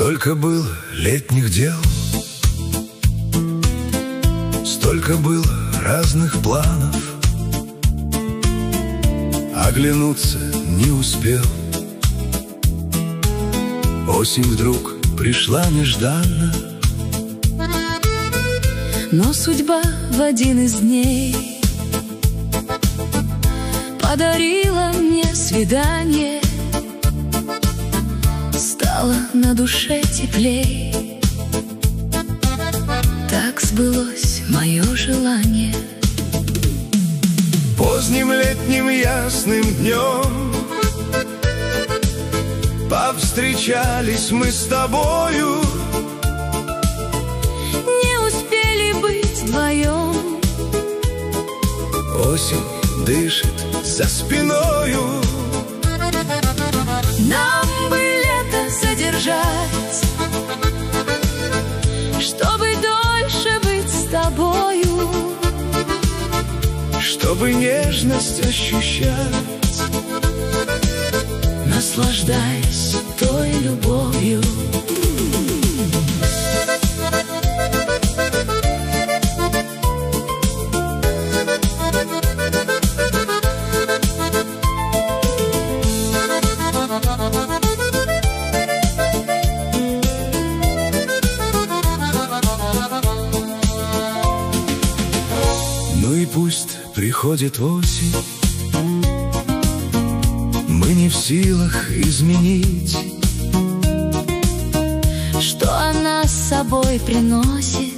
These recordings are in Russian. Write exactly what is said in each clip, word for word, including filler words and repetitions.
Столько было летних дел, столько было разных планов, оглянуться не успел. Осень вдруг пришла нежданно, но судьба в один из дней подарила мне свидание. Стало на душе теплей, так сбылось мое желание. Поздним летним ясным днем повстречались мы с тобою, не успели быть вдвоем. Осень дышит за спиною, нам бы лето задержать, чтобы дольше быть с тобою, чтобы нежность ощущать, наслаждаясь той любовью. Ну и пусть приходит осень, мы не в силах изменить, что она с собой приносит.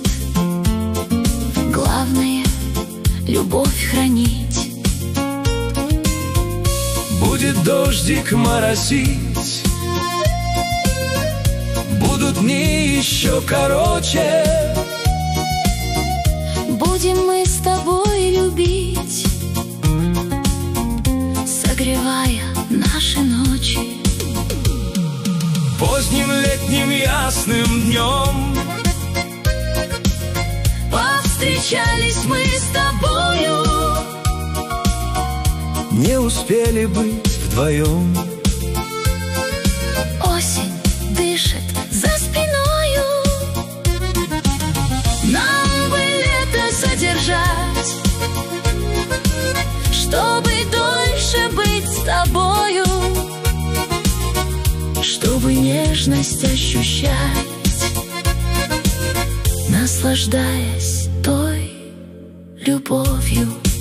Главное — любовь хранить. будет дождик моросить, будут дни еще короче, будем мы с тобой любить, согревая наши ночи. Поздним летним ясным днем повстречались мы с тобою, не успели быть вдвоем. Осень дышит за спиною, нам бы лето задержать, чтобы дольше быть с тобою, чтобы нежность ощущать, наслаждаясь той любовью.